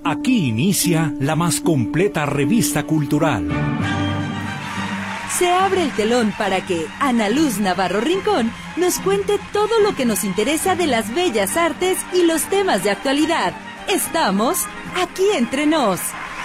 Aquí inicia la más completa revista cultural. Se abre el telón para que Ana Luz Navarro Rincón nos cuente todo lo que nos interesa de las bellas artes y los temas de actualidad. Estamos aquí entre nos.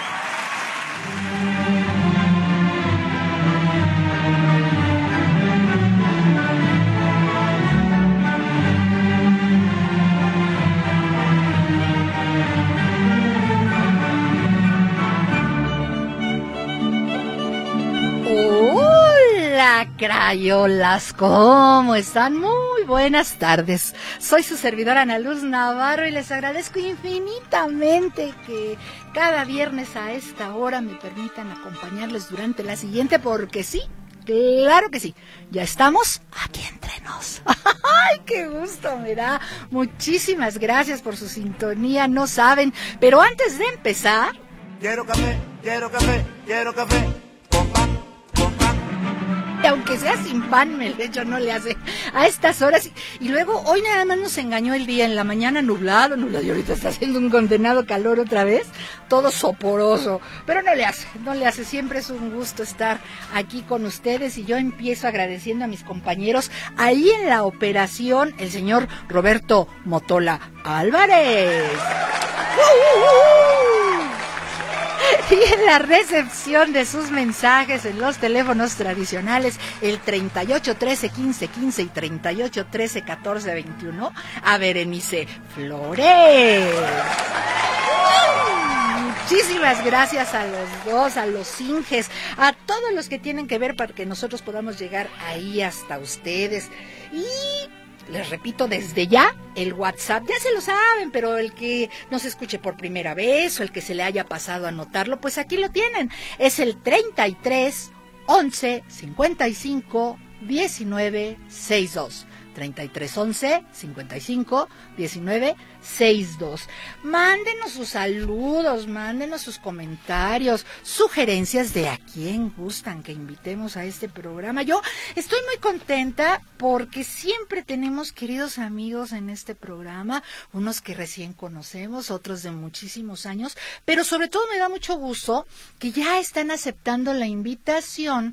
Crayolas, ¿cómo están? Muy buenas tardes. Soy su servidora Ana Luz Navarro y les agradezco infinitamente que cada viernes a esta hora me permitan acompañarles durante la siguiente, porque sí, claro que sí, ya estamos aquí entre nos. ¡Ay, qué gusto me da! Muchísimas gracias por su sintonía, no saben, pero antes de empezar... Quiero café, quiero café, quiero café, con pan. Y aunque sea sin pan, el hecho no le hace a estas horas. Y luego, hoy nada más nos engañó el día, en la mañana nublado, y ahorita está haciendo un condenado calor otra vez, todo soporoso. Pero no le hace, siempre es un gusto estar aquí con ustedes. Y yo empiezo agradeciendo a mis compañeros, ahí en la operación, el señor Roberto Motola Álvarez. Y en la recepción de sus mensajes en los teléfonos tradicionales, el 38 13 15 15 y 38 13 14 21, a Berenice Flores. Muchísimas gracias a los dos, a los Inges, a todos los que tienen que ver para que nosotros podamos llegar ahí hasta ustedes. Y... les repito desde ya, el WhatsApp, ya se lo saben, pero el que nos escuche por primera vez o el que se le haya pasado a anotarlo, pues aquí lo tienen. Es el 33 11 55 19 62. 33 11 55 19 62. Mándenos sus saludos, mándenos sus comentarios, sugerencias de a quién gustan que invitemos a este programa. Yo estoy muy contenta porque siempre tenemos queridos amigos en este programa, unos que recién conocemos, otros de muchísimos años, pero sobre todo me da mucho gusto que ya están aceptando la invitación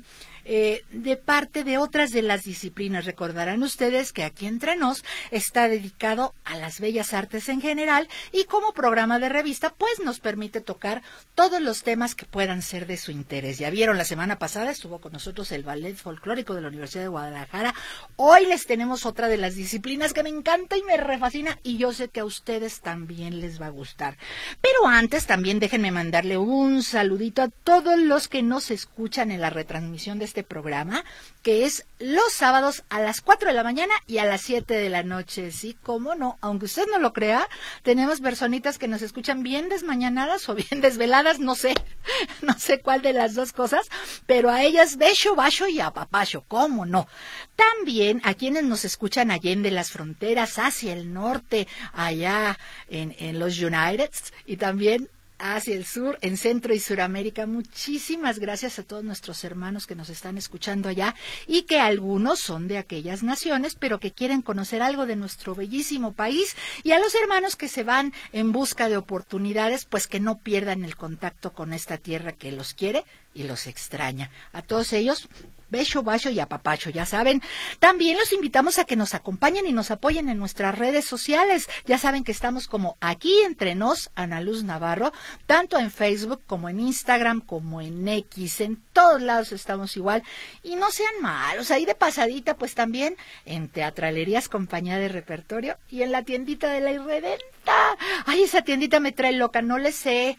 de parte de otras de las disciplinas. Recordarán ustedes que Aquí Entre Nos está dedicado a las bellas artes en general y como programa de revista pues nos permite tocar todos los temas que puedan ser de su interés. Ya vieron, la semana pasada estuvo con nosotros el Ballet Folclórico de la Universidad de Guadalajara. Hoy les tenemos otra de las disciplinas que me encanta y me refascina y yo sé que a ustedes también les va a gustar. Pero antes también déjenme mandarle un saludito a todos los que nos escuchan en la retransmisión de este programa, que es los sábados a las 4 de la mañana y a las 7 de la noche. Sí, cómo no, aunque usted no lo crea, tenemos personitas que nos escuchan bien desmañanadas o bien desveladas, no sé cuál de las dos cosas, pero a ellas beso, bacho y apapacho, cómo no. También a quienes nos escuchan allende las fronteras, hacia el norte, allá en los United, y también hacia el sur, en Centro y Suramérica. Muchísimas gracias a todos nuestros hermanos que nos están escuchando allá y que algunos son de aquellas naciones, pero que quieren conocer algo de nuestro bellísimo país, y a los hermanos que se van en busca de oportunidades, pues que no pierdan el contacto con esta tierra que los quiere y los extraña. A todos ellos, beso, bacho y apapacho, ya saben. También los invitamos a que nos acompañen y nos apoyen en nuestras redes sociales. Ya saben que estamos como Aquí Entre Nos, Ana Luz Navarro, tanto en Facebook como en Instagram, como en X, en todos lados estamos igual. Y no sean malos, ahí de pasadita, pues también en Teatralerías Compañía de Repertorio y en la tiendita de La Irredenta. Ay, esa tiendita me trae loca, no les sé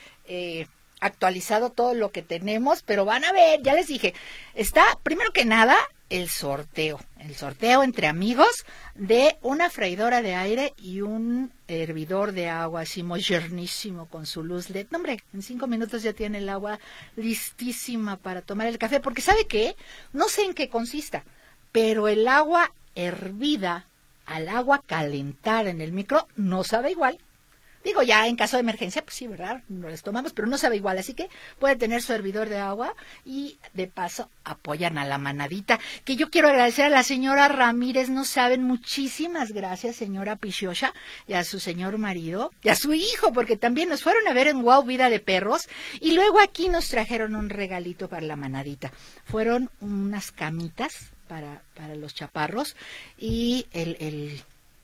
actualizado todo lo que tenemos, pero van a ver, ya les dije, está primero que nada el sorteo entre amigos de una freidora de aire y un hervidor de agua así modernísimo con su luz LED. No, hombre, en 5 minutos ya tiene el agua listísima para tomar el café, porque ¿sabe qué? No sé en qué consista, pero el agua hervida al agua calentada en el micro no sabe igual. Digo, ya en caso de emergencia, pues sí, ¿verdad? No les tomamos, pero no sabe igual. Así que puede tener su hervidor de agua y de paso apoyan a la manadita. Que yo quiero agradecer a la señora Ramírez, no saben, muchísimas gracias, señora Pichosha, y a su señor marido, y a su hijo, porque también nos fueron a ver en Wow Vida de Perros, y luego aquí nos trajeron un regalito para la manadita. Fueron unas camitas para los chaparros y el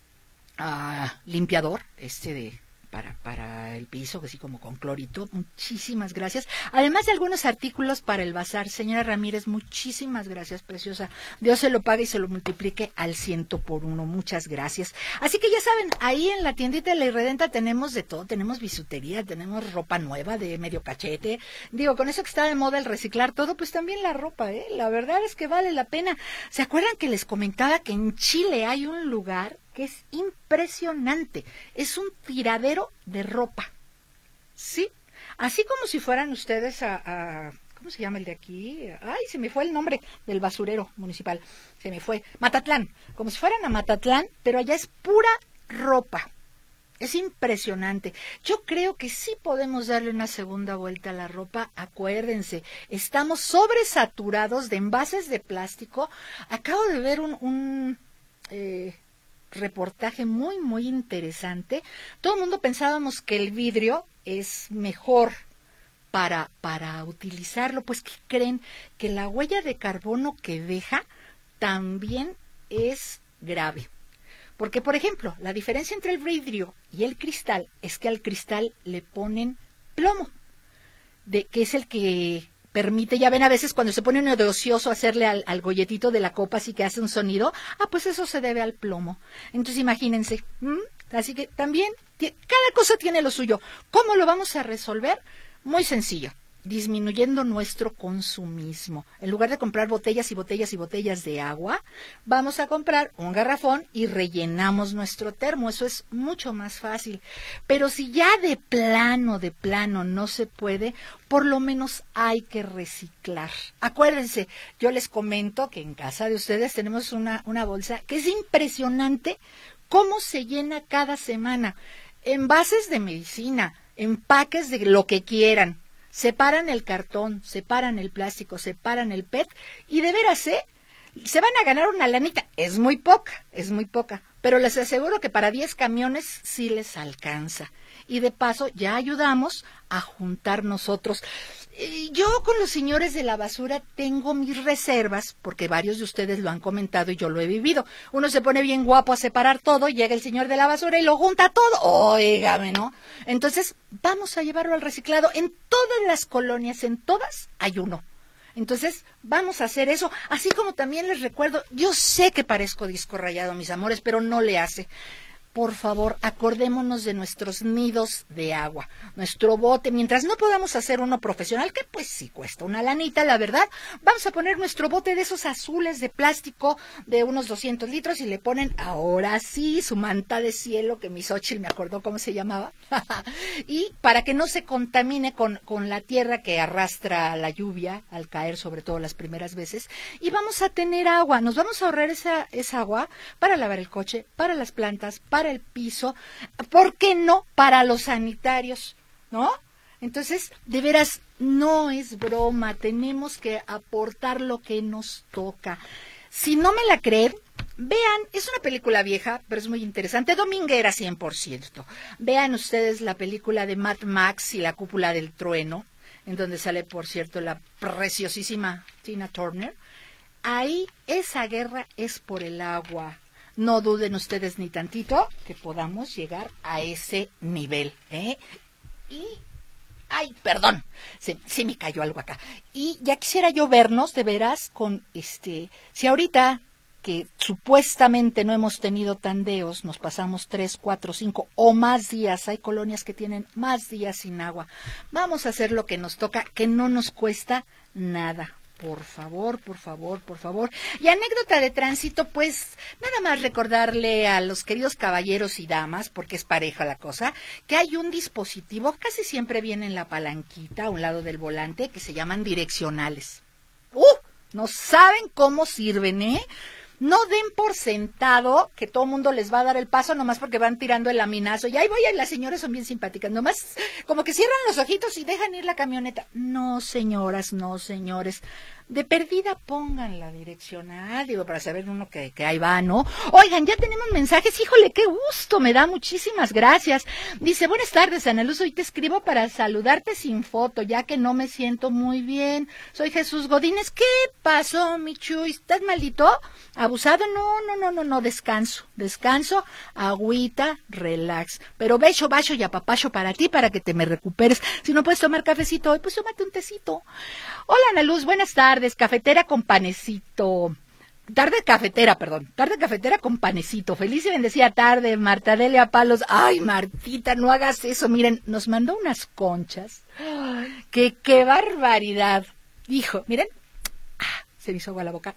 limpiador, para el piso, así como con clorito. Muchísimas gracias. Además de algunos artículos para el bazar. Señora Ramírez, muchísimas gracias, preciosa. Dios se lo pague y se lo multiplique al 100x1. Muchas gracias. Así que ya saben, ahí en la tiendita de La Irredenta tenemos de todo. Tenemos bisutería, tenemos ropa nueva de medio cachete. Digo, con eso que está de moda el reciclar todo, pues también la ropa, La verdad es que vale la pena. ¿Se acuerdan que les comentaba que en Chile hay un lugar que es impresionante? Es un tiradero de ropa, ¿sí? Así como si fueran ustedes ¿cómo se llama el de aquí? Ay, se me fue el nombre del basurero municipal, se me fue. Matatlán, como si fueran a Matatlán, pero allá es pura ropa. Es impresionante. Yo creo que sí podemos darle una segunda vuelta a la ropa. Acuérdense, estamos sobresaturados de envases de plástico. Acabo de ver un reportaje muy, muy interesante. Todo el mundo pensábamos que el vidrio es mejor para utilizarlo. Pues, ¿qué creen? Que la huella de carbono que deja también es grave. Porque, por ejemplo, la diferencia entre el vidrio y el cristal es que al cristal le ponen plomo, que es el que permite, ya ven a veces cuando se pone uno de ocioso hacerle al golletito de la copa así que hace un sonido, pues eso se debe al plomo. Entonces imagínense, así que también cada cosa tiene lo suyo. ¿Cómo lo vamos a resolver? Muy sencillo, disminuyendo nuestro consumismo. En lugar de comprar botellas y botellas y botellas de agua, vamos a comprar un garrafón y rellenamos nuestro termo. Eso es mucho más fácil. Pero si ya de plano no se puede, por lo menos hay que reciclar. Acuérdense, yo les comento que en casa de ustedes tenemos una bolsa que es impresionante cómo se llena cada semana. Envases de medicina, empaques de lo que quieran. Separan el cartón, separan el plástico, separan el PET y de veras, se van a ganar una lanita. Es muy poca, pero les aseguro que para 10 camiones sí les alcanza. Y de paso ya ayudamos a juntar nosotros. Yo con los señores de la basura tengo mis reservas, porque varios de ustedes lo han comentado y yo lo he vivido. Uno se pone bien guapo a separar todo, llega el señor de la basura y lo junta todo. Óigame, ¿no? Entonces, vamos a llevarlo al reciclado. En todas las colonias, en todas, hay uno. Entonces, vamos a hacer eso. Así como también les recuerdo, yo sé que parezco disco rayado, mis amores, pero no le hace. Por favor, acordémonos de nuestros nidos de agua, nuestro bote. Mientras no podamos hacer uno profesional, que pues sí cuesta una lanita, la verdad, vamos a poner nuestro bote de esos azules de plástico de unos 200 litros y le ponen, ahora sí, su manta de cielo, que mi Xochitl me acordó cómo se llamaba, y para que no se contamine con la tierra que arrastra la lluvia al caer, sobre todo las primeras veces, y vamos a tener agua. Nos vamos a ahorrar esa agua para lavar el coche, para las plantas, para el piso, ¿por qué no? Para los sanitarios, ¿no? Entonces, de veras, no es broma, tenemos que aportar lo que nos toca. Si no me la creen, vean, es una película vieja, pero es muy interesante, dominguera 100%. Vean ustedes la película de Mad Max y la cúpula del trueno, en donde sale, por cierto, la preciosísima Tina Turner. Ahí esa guerra es por el agua. No duden ustedes ni tantito que podamos llegar a ese nivel, Y, ay, perdón, sí me cayó algo acá. Y ya quisiera yo vernos, de veras, con si ahorita que supuestamente no hemos tenido tandeos, nos pasamos 3, 4, 5 o más días, hay colonias que tienen más días sin agua. Vamos a hacer lo que nos toca, que no nos cuesta nada. Por favor, por favor, por favor. Y anécdota de tránsito, pues nada más recordarle a los queridos caballeros y damas, porque es pareja la cosa, que hay un dispositivo, casi siempre viene en la palanquita a un lado del volante, que se llaman direccionales. No saben cómo sirven, No den por sentado que todo mundo les va a dar el paso nomás porque van tirando el laminazo. Y ahí voy, y las señoras son bien simpáticas. Nomás como que cierran los ojitos y dejan ir la camioneta. No, señoras, no, señores. De perdida pongan la direccional, digo, para saber uno que ahí va, ¿no? Oigan, ya tenemos mensajes, híjole, qué gusto, me da, muchísimas gracias. Dice, buenas tardes, Ana Luz, hoy te escribo para saludarte sin foto, ya que no me siento muy bien. Soy Jesús Godínez. ¿Qué pasó, mi Chuy? ¿Estás maldito? ¿Abusado? No, descanso, agüita, relax. Pero beso, bacho y apapacho para ti, para que te me recuperes. Si no puedes tomar cafecito hoy, pues tómate un tecito. Hola, Ana Luz, buenas tardes, cafetera con panecito. Tarde cafetera con panecito. Feliz y bendecida tarde, Marta Delia Palos. Ay, Martita, no hagas eso. Miren, nos mandó unas conchas. ¡Qué barbaridad! Dijo, miren, se me hizo agua la boca.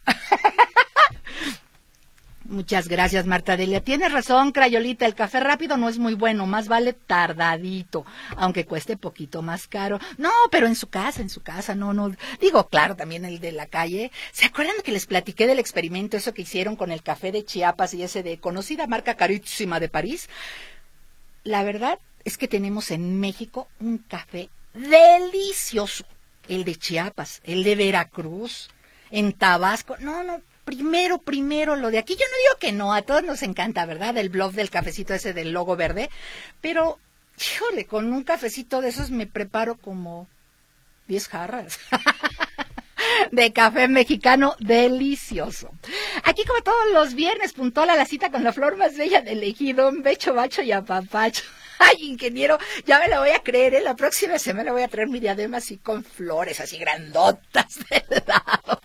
Muchas gracias, Marta Delia. Tienes razón, Crayolita, el café rápido no es muy bueno, más vale tardadito, aunque cueste poquito más caro. No, pero en su casa, no. Digo, claro, también el de la calle. ¿Se acuerdan que les platiqué del experimento, eso que hicieron con el café de Chiapas y ese de conocida marca carísima de París? La verdad es que tenemos en México un café delicioso. El de Chiapas, el de Veracruz, en Tabasco. No. Primero lo de aquí. Yo no digo que no, a todos nos encanta, ¿verdad? El blog del cafecito ese del logo verde. Pero, híjole, con un cafecito de esos me preparo como 10 jarras de café mexicano delicioso. Aquí como todos los viernes, puntual a la cita con la flor más bella del ejido, un becho, bacho y apapacho. Ay, ingeniero, ya me lo voy a creer, ¿eh? La próxima semana voy a traer mi diadema así con flores, así grandotas del lado.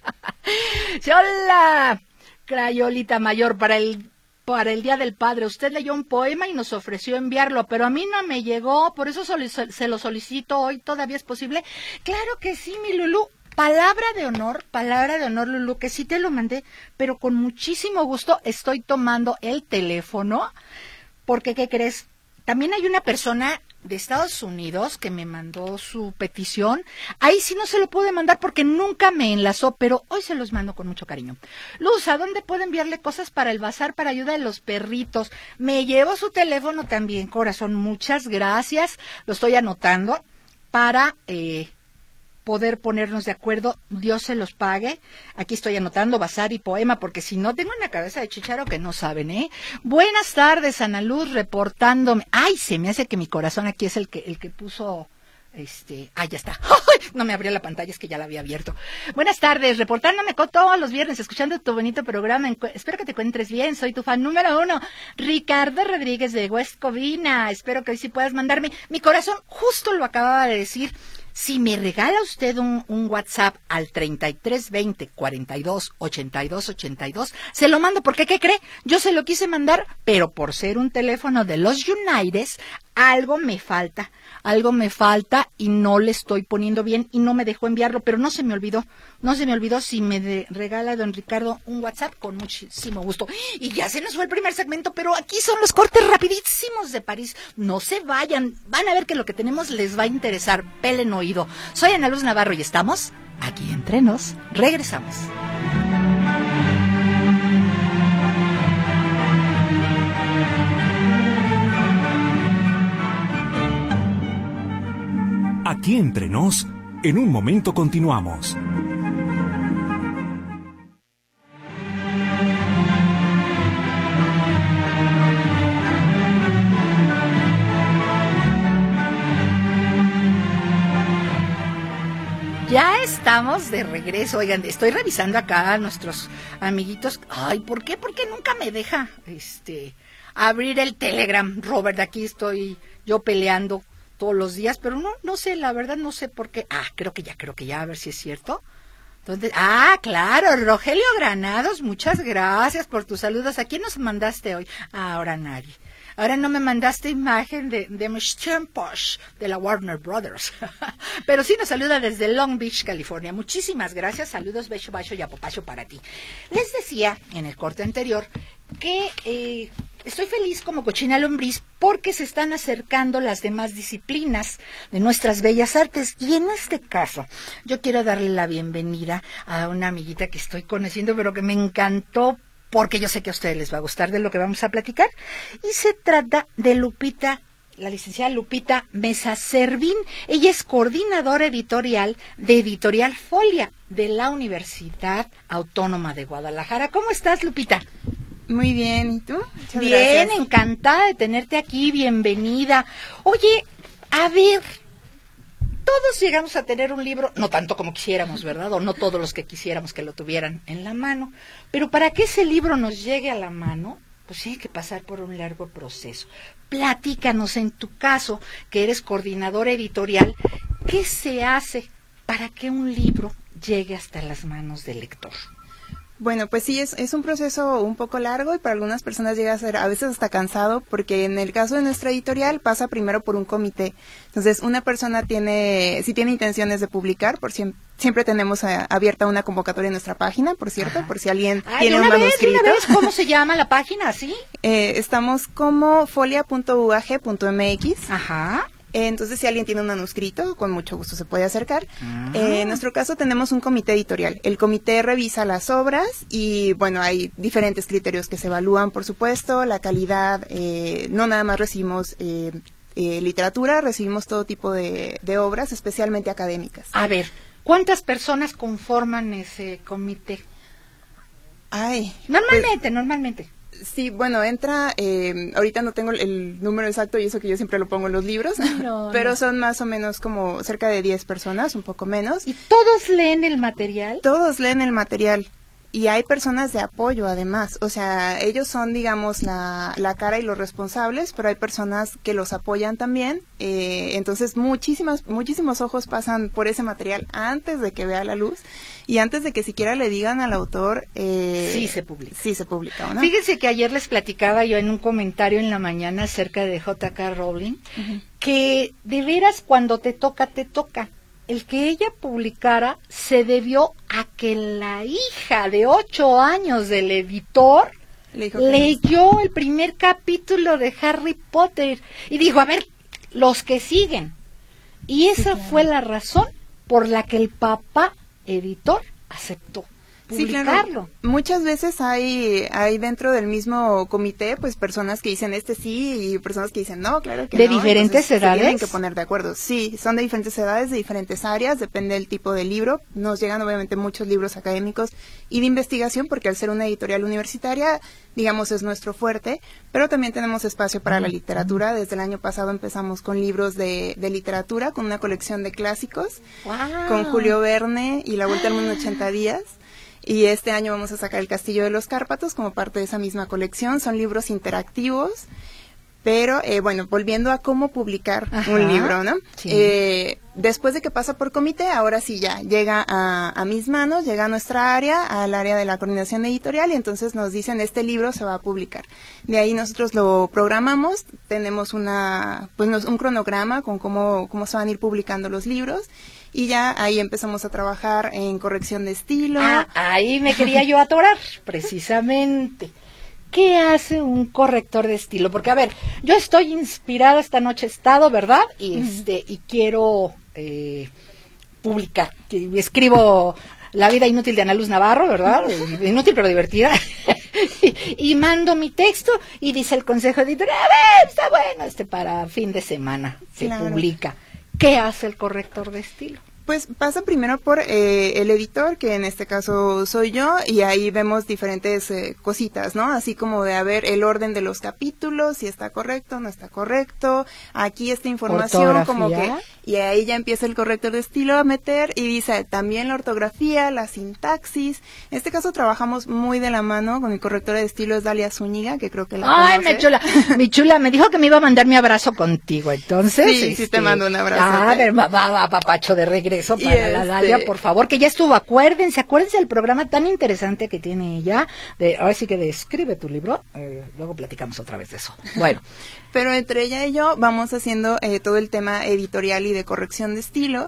Hola, Crayolita Mayor, para el Día del Padre. Usted leyó un poema y nos ofreció enviarlo, pero a mí no me llegó, por eso se lo solicito hoy. ¿Todavía es posible? Claro que sí, mi Lulú. Palabra de honor, Lulú, que sí te lo mandé, pero con muchísimo gusto estoy tomando el teléfono, porque, ¿qué crees? También hay una persona de Estados Unidos que me mandó su petición. Ahí sí no se lo pude mandar porque nunca me enlazó, pero hoy se los mando con mucho cariño. Luz, ¿a dónde puedo enviarle cosas para el bazar para ayuda de los perritos? Me llevo su teléfono también, corazón. Muchas gracias. Lo estoy anotando para poder ponernos de acuerdo. Dios se los pague. Aquí estoy anotando bazar y poema, porque si no tengo una cabeza de chícharo que no saben, ¿eh? Buenas tardes, Ana Luz, reportándome. Ay, se me hace que mi corazón aquí es el que puso, ya está. No me abrió la pantalla, es que ya la había abierto. Buenas tardes, reportándome todos los viernes, escuchando tu bonito programa. Espero que te encuentres bien, soy tu fan número 1, Ricardo Rodríguez de West Covina. Espero que hoy sí puedas mandarme. Mi corazón justo lo acababa de decir. Si me regala usted un WhatsApp al 3320 42 82 82, se lo mando, porque ¿qué cree? Yo se lo quise mandar, pero por ser un teléfono de los United, algo me falta y no le estoy poniendo bien y no me dejó enviarlo, pero no se me olvidó. Si me regala don Ricardo un WhatsApp, con muchísimo gusto. Y ya se nos fue el primer segmento, pero aquí son los cortes rapidísimos de París. No se vayan, van a ver que lo que tenemos les va a interesar. Pelen oído. Soy Ana Luz Navarro y estamos aquí entre nos. Regresamos. Aquí entre nos, en un momento continuamos. Ya estamos de regreso. Oigan, estoy revisando acá a nuestros amiguitos. Ay, ¿por qué? Porque nunca me deja abrir el Telegram, Robert. Aquí estoy yo peleando todos los días, pero no sé, la verdad no sé por qué. Creo que ya, a ver si es cierto. Entonces, claro, Rogelio Granados, muchas gracias por tus saludos. ¿A quién nos mandaste hoy? Ahora nadie. Ahora no me mandaste imagen de Mr. Posh de la Warner Brothers. Pero sí nos saluda desde Long Beach, California. Muchísimas gracias. Saludos, becho, bacho y apopacho para ti. Les decía en el corte anterior que estoy feliz como cochina lombriz porque se están acercando las demás disciplinas de nuestras bellas artes. Y en este caso, yo quiero darle la bienvenida a una amiguita que estoy conociendo, pero que me encantó, porque yo sé que a ustedes les va a gustar de lo que vamos a platicar. Y se trata de Lupita, la licenciada Lupita Mesa Servín. Ella es coordinadora editorial de Editorial Folia de la Universidad Autónoma de Guadalajara. ¿Cómo estás, Lupita? Muy bien, ¿y tú? Muchas bien, gracias. Encantada de tenerte aquí, bienvenida. Oye, a ver, todos llegamos a tener un libro, no tanto como quisiéramos, ¿verdad? O no todos los que quisiéramos que lo tuvieran en la mano, pero para que ese libro nos llegue a la mano, pues tiene que pasar por un largo proceso. Platícanos, en tu caso, que eres coordinadora editorial, ¿qué se hace para que un libro llegue hasta las manos del lector? Bueno, pues sí, es un proceso un poco largo y para algunas personas llega a ser a veces hasta cansado, porque en el caso de nuestra editorial pasa primero por un comité. Entonces, una persona si tiene intenciones de publicar, siempre tenemos abierta una convocatoria en nuestra página, por cierto, por si alguien tiene un manuscrito. ¿Una vez? ¿Cómo se llama la página? ¿Sí? Estamos como folia.uag.mx. Ajá. Entonces, si alguien tiene un manuscrito, con mucho gusto se puede acercar. En nuestro caso tenemos un comité editorial. El comité revisa las obras y, bueno, hay diferentes criterios que se evalúan, por supuesto, la calidad. No nada más recibimos literatura, recibimos todo tipo de obras, especialmente académicas. A ver, ¿cuántas personas conforman ese comité? Normalmente. Sí, bueno, entra, ahorita no tengo el número exacto y eso que yo siempre lo pongo en los libros, pero son más o menos como cerca de 10 personas, un poco menos. ¿Y todos leen el material? Todos leen el material. Y hay personas de apoyo, además. O sea, ellos son, digamos, la cara y los responsables, pero hay personas que los apoyan también. Entonces, muchísimos ojos pasan por ese material antes de que vea la luz y antes de que siquiera le digan al autor... sí se publica. Sí se publica, ¿no? Fíjense que ayer les platicaba yo en un comentario en la mañana acerca de J.K. Rowling, que de veras cuando te toca, te toca. El que ella publicara se debió a que la hija de 8 años del editor leyó el primer capítulo de Harry Potter y dijo, a ver, los que siguen. Y esa fue la razón por la que el papá editor aceptó publicarlo. Sí, claro. Muchas veces hay dentro del mismo comité, pues, personas que dicen sí y personas que dicen no, claro que no. ¿De diferentes edades? Se tienen que poner de acuerdo. Sí, son de diferentes edades, de diferentes áreas, depende del tipo de libro. Nos llegan obviamente muchos libros académicos y de investigación, porque al ser una editorial universitaria, digamos, es nuestro fuerte, pero también tenemos espacio para la literatura. Desde el año pasado empezamos con libros de literatura, con una colección de clásicos, con Julio Verne y La Vuelta al Mundo en 80 días. Y este año vamos a sacar El Castillo de los Cárpatos como parte de esa misma colección. Son libros interactivos, pero bueno, volviendo a cómo publicar un libro, ¿no? Sí. Después de que pasa por comité, ahora sí ya llega a mis manos, llega a nuestra área, al área de la coordinación editorial, y entonces nos dicen, este libro se va a publicar. De ahí nosotros lo programamos, tenemos un cronograma con cómo se van a ir publicando los libros. Y ya ahí empezamos a trabajar en corrección de estilo. Ahí me quería yo atorar, precisamente. ¿Qué hace un corrector de estilo? Porque, a ver, yo estoy inspirada, esta noche he estado, ¿verdad? Y quiero publicar. Escribo La vida inútil de Ana Luz Navarro, ¿verdad? Inútil pero divertida. y mando mi texto y dice el consejo editorial, a ver, está bueno, para fin de semana se publica. ¿Qué hace el corrector de estilo? Pues pasa primero por el editor, que en este caso soy yo, y ahí vemos diferentes cositas, ¿no? Así como de, a ver, el orden de los capítulos, si está correcto, no está correcto, aquí esta información, como que... Y ahí ya empieza el corrector de estilo a meter y dice también la ortografía, la sintaxis. En este caso trabajamos muy de la mano con mi correctora de estilo, es Dalia Zúñiga, que creo que la conoce. mi chula, me dijo que me iba a mandar mi abrazo contigo, entonces... Sí, te mando un abrazo. A ver, va, papacho de regreso para la Dalia, por favor, que ya estuvo, acuérdense del programa tan interesante que tiene ella, ahora sí que de escribe tu libro, luego platicamos otra vez de eso. Bueno, pero entre ella y yo vamos haciendo todo el tema editorial y de corrección de estilo.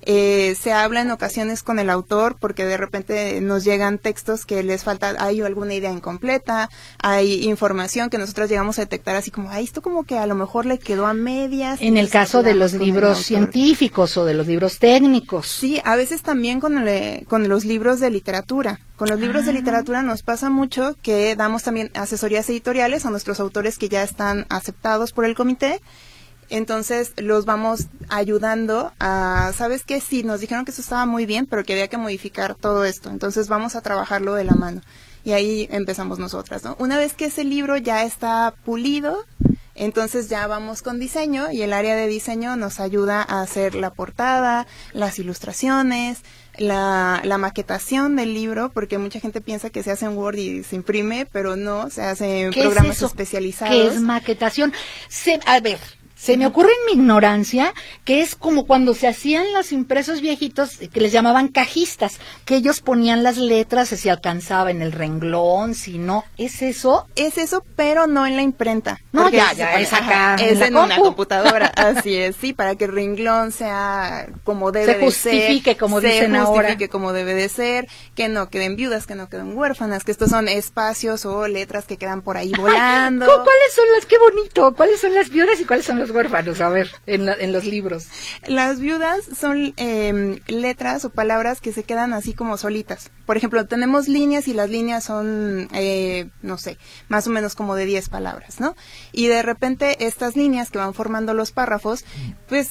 Se habla en ocasiones con el autor porque de repente nos llegan textos que les falta, hay alguna idea incompleta, hay información que nosotros llegamos a detectar así como, esto como que a lo mejor le quedó a medias. En el caso de los libros científicos o de los libros técnicos. Sí, a veces también con los libros de literatura. Con los libros de literatura nos pasa mucho que damos también asesorías editoriales a nuestros autores que ya están aceptados por el comité. Entonces los vamos ayudando a, ¿sabes qué? Sí, nos dijeron que eso estaba muy bien, pero que había que modificar todo esto. Entonces vamos a trabajarlo de la mano. Y ahí empezamos nosotras, ¿no? Una vez que ese libro ya está pulido, entonces ya vamos con diseño y el área de diseño nos ayuda a hacer la portada, las ilustraciones, la maquetación del libro, porque mucha gente piensa que se hace en Word y se imprime, pero no, se hace en programas especializados. ¿Qué es maquetación? A ver, se me ocurre en mi ignorancia que es como cuando se hacían los impresos viejitos que les llamaban cajistas, que ellos ponían las letras si alcanzaba en el renglón, si no, ¿es eso? Es eso, pero no en la imprenta. No, ya es acá. Es en una computadora, así es, sí, para que el renglón sea como debe de ser. Se justifique como dicen ahora. Se justifique como debe de ser, que no queden viudas, que no queden huérfanas, que estos son espacios o letras que quedan por ahí volando. ¿Cuáles son las, qué bonito, cuáles son las viudas y cuáles son los huérfanos? A ver, en los libros. Las viudas son letras o palabras que se quedan así como solitas. Por ejemplo, tenemos líneas y las líneas son, no sé, más o menos como de 10 palabras, ¿no? Y de repente estas líneas que van formando los párrafos, pues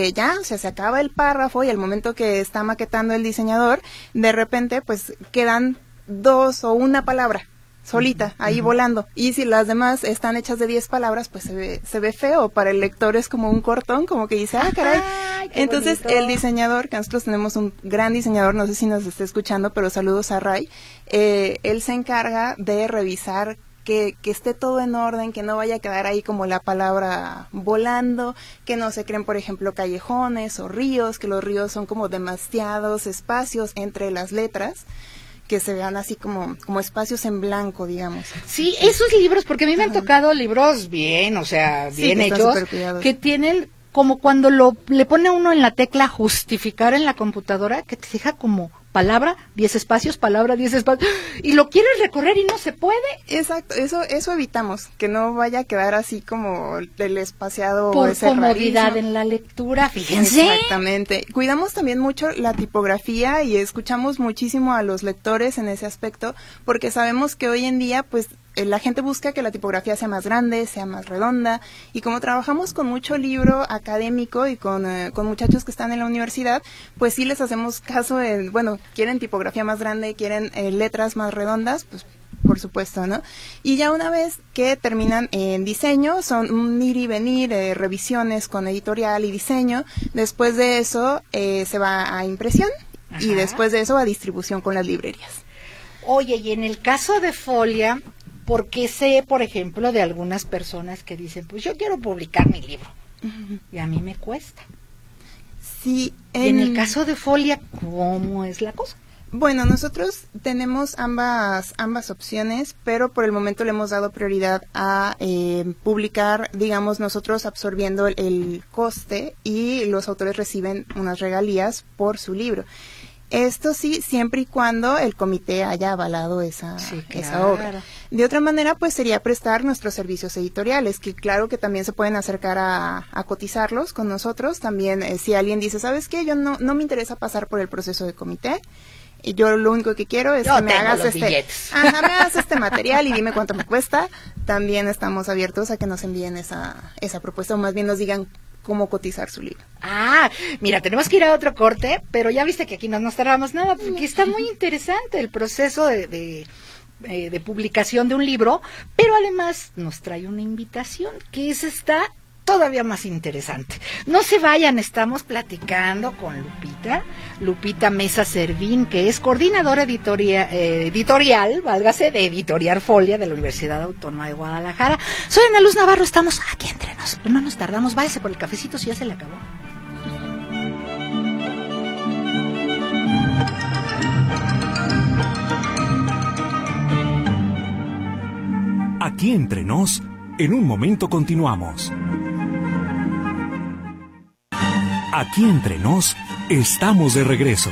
se acaba el párrafo y al momento que está maquetando el diseñador, de repente pues quedan 2 o 1 palabra solita, ahí volando. Y si las demás están hechas de 10 palabras, pues se ve feo. Para el lector es como un cortón, como que dice, caray. Entonces, bonito. El diseñador, que nosotros tenemos un gran diseñador, no sé si nos está escuchando, pero saludos a Ray, él se encarga de revisar que esté todo en orden, que no vaya a quedar ahí como la palabra volando, que no se creen, por ejemplo, callejones o ríos, que los ríos son como demasiados espacios entre las letras, que se vean así como espacios en blanco, digamos. Sí, esos libros, porque a mí me han tocado libros bien, o sea, bien hechos, que tienen como cuando le pone uno en la tecla justificar en la computadora, que te deja como palabra, 10 espacios, palabra, 10 espacios, y lo quieres recorrer y no se puede. Exacto, eso evitamos, que no vaya a quedar así como el espaciado. Por comodidad en la lectura, fíjense. Exactamente. Cuidamos también mucho la tipografía y escuchamos muchísimo a los lectores en ese aspecto, porque sabemos que hoy en día, pues, la gente busca que la tipografía sea más grande, sea más redonda, y como trabajamos con mucho libro académico y con muchachos que están en la universidad, pues sí les hacemos caso en, quieren tipografía más grande, quieren letras más redondas, pues por supuesto, ¿no? Y ya una vez que terminan en diseño, son un ir y venir, revisiones con editorial y diseño, después de eso se va a impresión. Ajá. Y después de eso a distribución con las librerías. Oye, y en el caso de Folia, porque sé, por ejemplo, de algunas personas que dicen, pues yo quiero publicar mi libro, y a mí me cuesta. Sí. Y en el caso de Folia, ¿cómo es la cosa? Bueno, nosotros tenemos ambas opciones, pero por el momento le hemos dado prioridad a publicar, digamos, nosotros absorbiendo el coste y los autores reciben unas regalías por su libro. Esto sí, siempre y cuando el comité haya avalado esa obra. De otra manera, pues sería prestar nuestros servicios editoriales, que claro que también se pueden acercar a cotizarlos con nosotros. También si alguien dice, ¿sabes qué? Yo no me interesa pasar por el proceso de comité. Y yo lo único que quiero es que me hagas este material y dime cuánto me cuesta. También estamos abiertos a que nos envíen esa propuesta, o más bien nos digan cómo cotizar su libro. Mira, tenemos que ir a otro corte, pero ya viste que aquí no nos tardamos nada, porque está muy interesante el proceso de publicación de un libro, pero además nos trae una invitación, que está todavía más interesante. No se vayan, estamos platicando con Lupita Mesa Servín, que es coordinadora editorial, válgase, de Editorial Folia de la Universidad Autónoma de Guadalajara. Soy Ana Luz Navarro, estamos aquí entre nos, no nos tardamos, váyase por el cafecito si ya se le acabó. Aquí entre nos, En un momento continuamos. Aquí entre nos, estamos de regreso.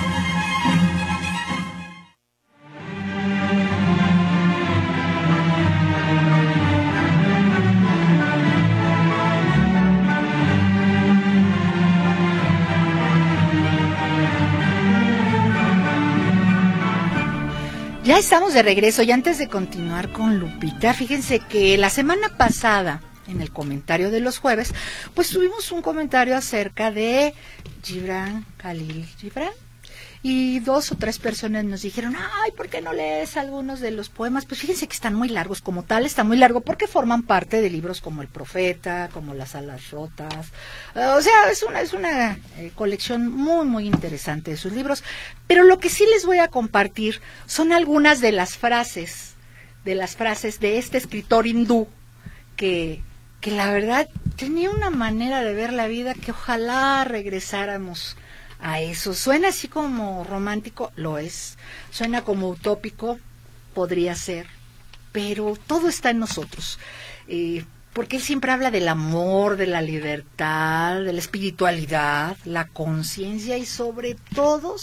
Ya estamos de regreso y antes de continuar con Lupita, fíjense que la semana pasada, en el comentario de los jueves, pues tuvimos un comentario acerca de Gibran Khalil Gibran y 2 o 3 personas nos dijeron, ay, ¿por qué no lees algunos de los poemas? Pues fíjense que están muy largos, como tal está muy largo porque forman parte de libros como El Profeta, como Las Alas Rotas, o sea, es una colección muy, muy interesante de sus libros, pero lo que sí les voy a compartir son algunas de las frases de este escritor hindú que la verdad tenía una manera de ver la vida que ojalá regresáramos a eso. Suena así como romántico, lo es. Suena como utópico, podría ser. Pero todo está en nosotros. Porque él siempre habla del amor, de la libertad, de la espiritualidad, la conciencia y sobre todo,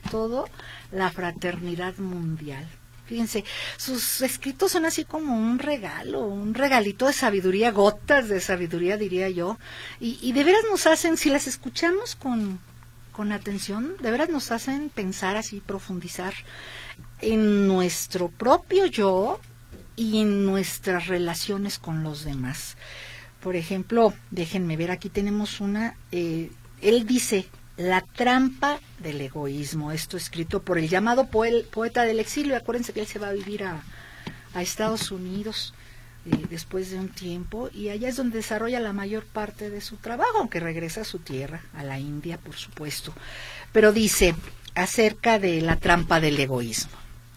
la fraternidad mundial. Fíjense, sus escritos son así como un regalo, un regalito de sabiduría, gotas de sabiduría, diría yo. Y de veras nos hacen, si las escuchamos con atención, de veras nos hacen pensar así, profundizar en nuestro propio yo y en nuestras relaciones con los demás. Por ejemplo, déjenme ver, aquí tenemos una, él dice, La trampa del egoísmo, esto escrito por el llamado poeta del exilio. Acuérdense que él se va a vivir a Estados Unidos después de un tiempo, y allá es donde desarrolla la mayor parte de su trabajo, aunque regresa a su tierra, a la India, por supuesto. Pero dice acerca de la trampa del egoísmo.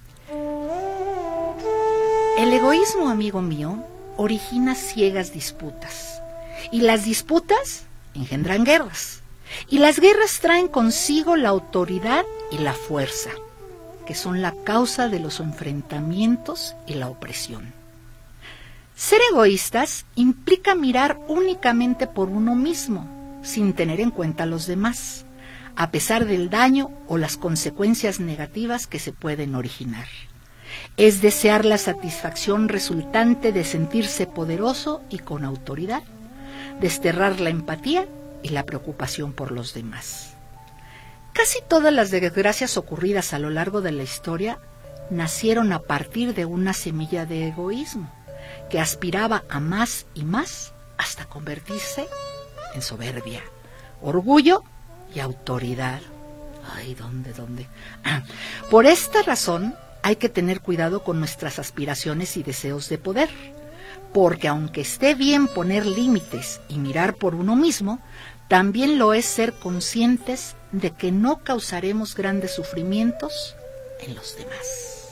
El egoísmo, amigo mío, origina ciegas disputas, y las disputas engendran guerras, y las guerras traen consigo la autoridad y la fuerza, que son la causa de los enfrentamientos y la opresión. Ser egoístas implica mirar únicamente por uno mismo, sin tener en cuenta a los demás, a pesar del daño o las consecuencias negativas que se pueden originar. Es desear la satisfacción resultante de sentirse poderoso y con autoridad, desterrar la empatía y la preocupación por los demás. Casi todas las desgracias ocurridas a lo largo de la historia nacieron a partir de una semilla de egoísmo, que aspiraba a más y más hasta convertirse en soberbia, orgullo y autoridad. Ay, ¿dónde? Por esta razón hay que tener cuidado con nuestras aspiraciones y deseos de poder, porque aunque esté bien poner límites y mirar por uno mismo, también lo es ser conscientes de que no causaremos grandes sufrimientos en los demás.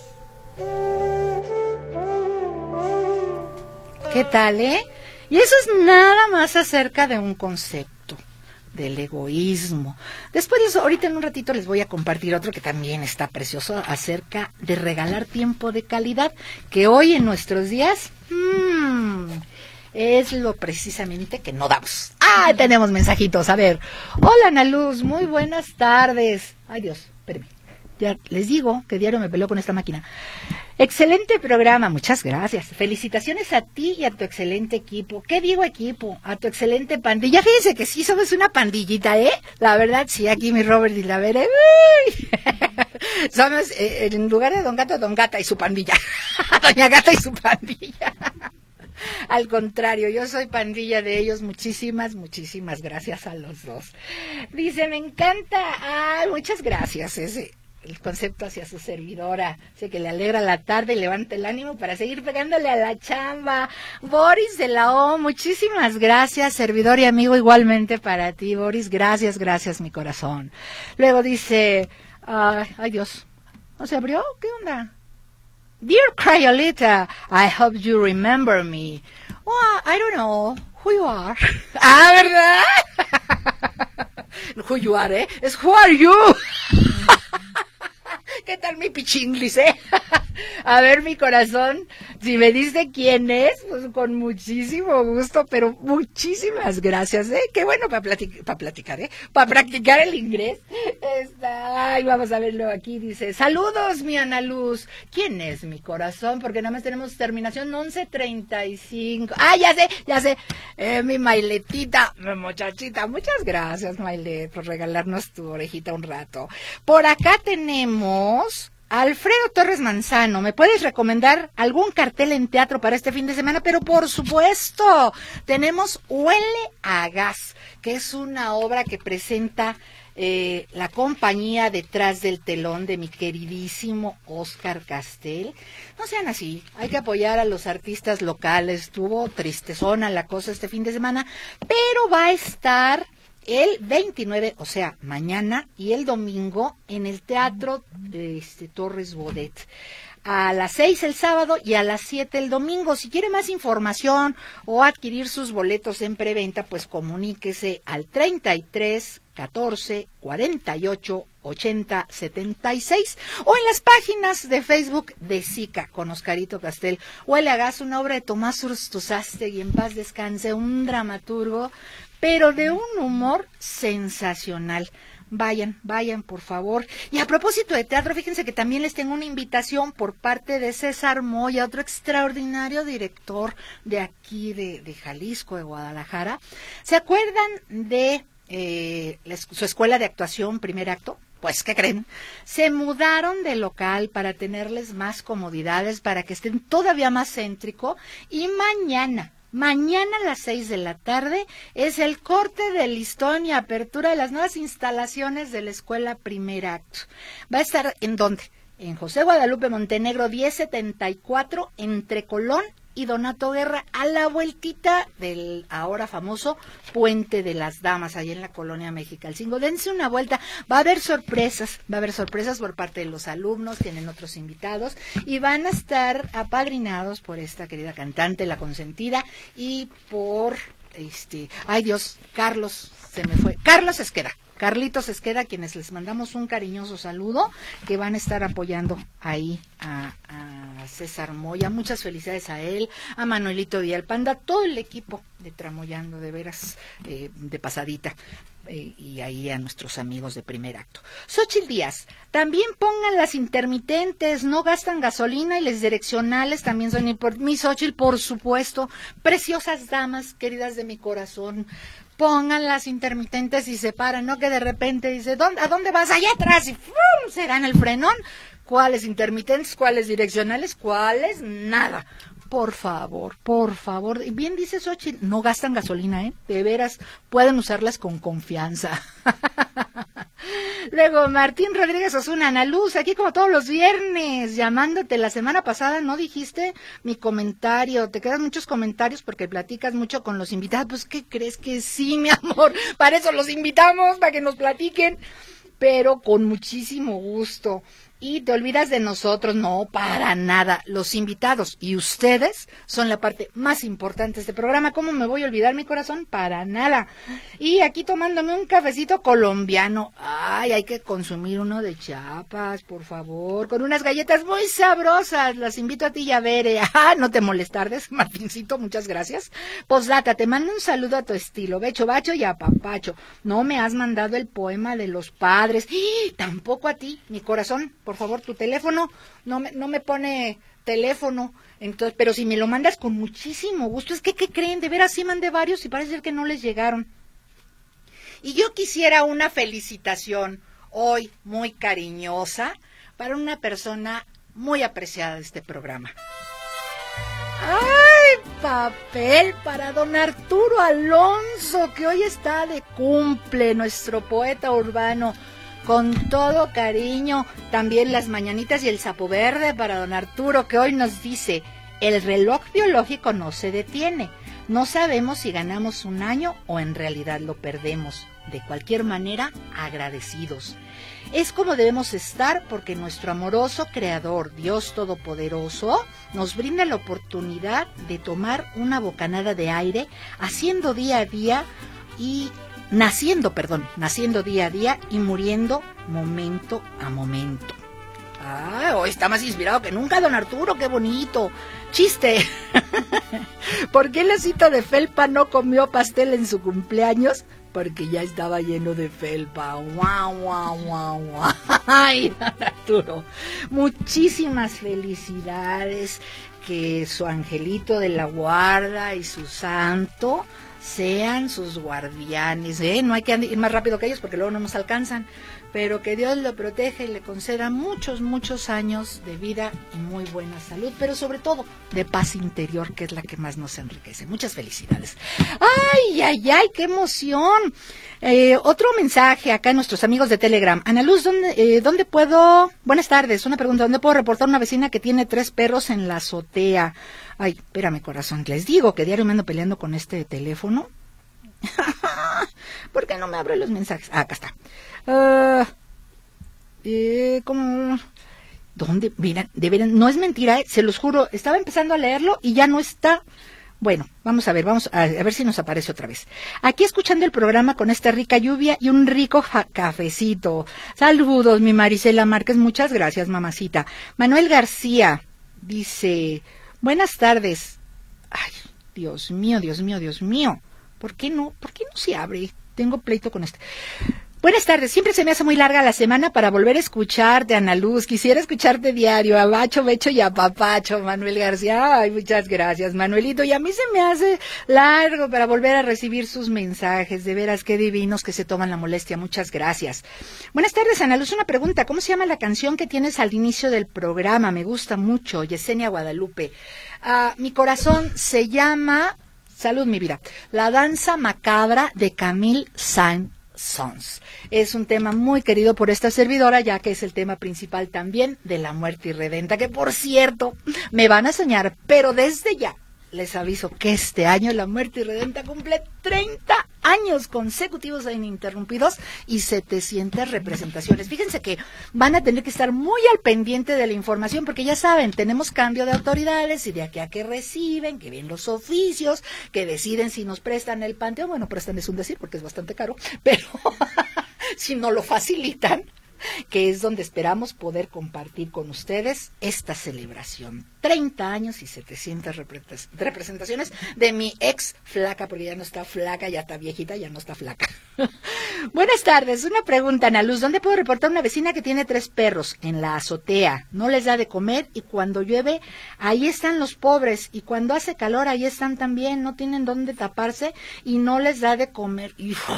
¿Qué tal, Y eso es nada más acerca de un concepto, del egoísmo. Después, ahorita en un ratito les voy a compartir otro que también está precioso, acerca de regalar tiempo de calidad, que hoy en nuestros días es lo precisamente que no damos. Tenemos mensajitos, a ver. Hola, Ana Luz, muy buenas tardes. Ay, Dios, espérenme. Ya les digo que diario me peleo con esta máquina. Excelente programa, muchas gracias. Felicitaciones a ti y a tu excelente equipo. ¿Qué digo equipo? A tu excelente pandilla. Fíjense que sí somos una pandillita, La verdad, sí, aquí mi Robert y la Veré. Somos, en lugar de Don Gato, Don Gata y su pandilla. Doña Gata y su pandilla. Al contrario, yo soy pandilla de ellos. Muchísimas gracias a los dos. Dice, me encanta. Muchas gracias, el concepto hacia su servidora, sé que le alegra la tarde y levanta el ánimo para seguir pegándole a la chamba. Boris de la O, muchísimas gracias, servidor y amigo, igualmente para ti, Boris, gracias, mi corazón. Luego dice, ay Dios, ¿no se abrió? ¿Qué onda? Dear Cryolita, I hope you remember me. Well, I don't know who you are. ¿Verdad? Who you are, es who are you. ¿Qué tal mi pichinglis, A ver, mi corazón, Si me dice quién es, pues con muchísimo gusto, pero muchísimas gracias, ¿eh? Qué bueno para platicar, ¿eh? Para practicar el inglés. Ay, vamos a verlo aquí, dice, saludos, mi Ana Luz. ¿Quién es mi corazón? Porque nada más tenemos terminación 1135. Ah, ya sé. Mi Mailetita, mi muchachita. Muchas gracias, Mailet, por regalarnos tu orejita un rato. Por acá tenemos Alfredo Torres Manzano. ¿Me puedes recomendar algún cartel en teatro para este fin de semana? Pero por supuesto, tenemos Huele a Gas, que es una obra que presenta la compañía detrás del telón de mi queridísimo Óscar Castel. No sean así, hay que apoyar a los artistas locales. Estuvo tristezona la cosa este fin de semana, pero va a estar el 29, o sea, mañana, y el domingo en el Teatro Torres Bodet. A las 6 el sábado y a las 7 el domingo. Si quiere más información o adquirir sus boletos en preventa, pues comuníquese al 33 14 48 80 76 o en las páginas de Facebook de SICA con Oscarito Castel. Huele a Gas, una obra de Tomás Urstuzástegui, en paz descanse, un dramaturgo, pero de un humor sensacional. Vayan, por favor. Y a propósito de teatro, fíjense que también les tengo una invitación por parte de César Moya, otro extraordinario director de aquí, de Jalisco, de Guadalajara. ¿Se acuerdan de su escuela de actuación, Primer Acto? Pues, ¿qué creen? Se mudaron de local para tenerles más comodidades, para que estén todavía más céntrico, y mañana a las 6 de la tarde es el corte de listón y apertura de las nuevas instalaciones de la escuela Primer Acto. Va a estar, ¿en dónde? En José Guadalupe Montenegro 1074, entre Colón y Donato Guerra, a la vueltita del ahora famoso Puente de las Damas, ahí en la colonia Mexicalcingo. Dense una vuelta, va a haber sorpresas por parte de los alumnos, tienen otros invitados y van a estar apadrinados por esta querida cantante, La Consentida, y por Carlos Esqueda. Carlitos Esqueda, quienes les mandamos un cariñoso saludo, que van a estar apoyando ahí a César Moya. Muchas felicidades a él, a Manuelito Díaz Panda, todo el equipo de Tramoyando, de veras, de pasadita. Y ahí a nuestros amigos de Primer Acto. Xóchitl Díaz, también pongan las intermitentes, no gastan gasolina, y las direccionales también son importantes. Mi Xóchitl, por supuesto, preciosas damas, queridas de mi corazón, pongan las intermitentes y se paran, no que de repente dice, ¿a dónde vas? Allá atrás, y ¡fum! Se dan el frenón. ¿Cuáles intermitentes? ¿Cuáles direccionales? ¿Cuáles? Nada. Por favor. Y bien dice Xóchitl, no gastan gasolina, de veras, pueden usarlas con confianza. Luego Martín Rodríguez Osuna, Ana Luz, aquí como todos los viernes, llamándote. La semana pasada no dijiste mi comentario, te quedan muchos comentarios porque platicas mucho con los invitados. Pues, ¿qué crees? Que sí, mi amor, para eso los invitamos, para que nos platiquen, pero con muchísimo gusto. Y te olvidas de nosotros, no, para nada. Los invitados y ustedes son la parte más importante de este programa. ¿Cómo me voy a olvidar, mi corazón? Para nada. Y aquí tomándome un cafecito colombiano. Ay, hay que consumir uno de Chiapas, por favor, con unas galletas muy sabrosas. Las invito a ti y a Bere. No te molestardes, Martincito, muchas gracias. Posdata, te mando un saludo a tu estilo, Becho, Bacho y a Papacho. No me has mandado el poema de los padres. Tampoco a ti, mi corazón. Por favor, tu teléfono, no me pone teléfono, entonces, pero si me lo mandas con muchísimo gusto. Es que, ¿qué creen? De veras sí mandé varios y parece ser que no les llegaron. Y yo quisiera una felicitación hoy muy cariñosa para una persona muy apreciada de este programa. ¡Ay, papel para don Arturo Alonso, que hoy está de cumple, nuestro poeta urbano! Con todo cariño, también las mañanitas y el sapo verde para don Arturo, que hoy nos dice, el reloj biológico no se detiene. No sabemos si ganamos un año o en realidad lo perdemos. De cualquier manera, agradecidos. Es como debemos estar porque nuestro amoroso Creador, Dios Todopoderoso, nos brinda la oportunidad de tomar una bocanada de aire, naciendo día a día y muriendo momento a momento. Ah, hoy está más inspirado que nunca, don Arturo, qué bonito. Chiste. ¿Por qué el osito de felpa no comió pastel en su cumpleaños? Porque ya estaba lleno de felpa. Guau, guau, guau, guau. Ay, don Arturo, muchísimas felicidades. Que su angelito de la guarda y su santo sean sus guardianes. No hay que ir más rápido que ellos porque luego no nos alcanzan. Pero que Dios lo proteja y le conceda muchos, muchos años de vida y muy buena salud, pero sobre todo de paz interior, que es la que más nos enriquece. Muchas felicidades. ¡Ay, ay, ay! ¡Qué emoción! Otro mensaje acá a nuestros amigos de Telegram. Ana Luz, ¿dónde puedo? Buenas tardes, una pregunta. ¿Dónde puedo reportar una vecina que tiene 3 perros en la azotea? Ay, espérame, corazón, les digo que diario me ando peleando con este teléfono. ¿Por qué no me abre los mensajes? Ah, acá está. ¿Cómo? ¿Dónde? Mira, de veras, no es mentira, se los juro, estaba empezando a leerlo y ya no está. Bueno, vamos a ver si nos aparece otra vez. Aquí escuchando el programa con esta rica lluvia y un rico cafecito. Saludos, mi Marisela Márquez, muchas gracias, mamacita. Manuel García dice, buenas tardes. Ay, Dios mío, Dios mío, Dios mío. ¿Por qué no se abre? Tengo pleito con este. Buenas tardes, siempre se me hace muy larga la semana para volver a escucharte, Ana Luz. Quisiera escucharte diario, a bacho, becho y a papacho, Manuel García. Ay, muchas gracias, Manuelito. Y a mí se me hace largo para volver a recibir sus mensajes. De veras, qué divinos que se toman la molestia. Muchas gracias. Buenas tardes, Ana Luz. Una pregunta, ¿cómo se llama la canción que tienes al inicio del programa? Me gusta mucho, Yesenia Guadalupe. Mi corazón se llama... Salud, mi vida. La danza macabra de Camille Saint-Saëns. Es un tema muy querido por esta servidora, ya que es el tema principal también de la muerte irredenta, que por cierto, me van a soñar, pero desde ya les aviso que este año la muerte irredenta cumple 30 años consecutivos e ininterrumpidos y 700 representaciones. Fíjense que van a tener que estar muy al pendiente de la información porque ya saben, tenemos cambio de autoridades y de aquí a que reciben, que ven los oficios, que deciden si nos prestan el panteón. Bueno, prestan es un decir porque es bastante caro, pero si no lo facilitan, que es donde esperamos poder compartir con ustedes esta celebración. 30 años y 700 representaciones de mi ex flaca, porque ya no está flaca, ya está viejita, ya no está flaca. Buenas tardes, una pregunta, Ana Luz. ¿Dónde puedo reportar una vecina que tiene 3 perros? En la azotea. No les da de comer y cuando llueve, ahí están los pobres. Y cuando hace calor, ahí están también. No tienen dónde taparse y no les da de comer.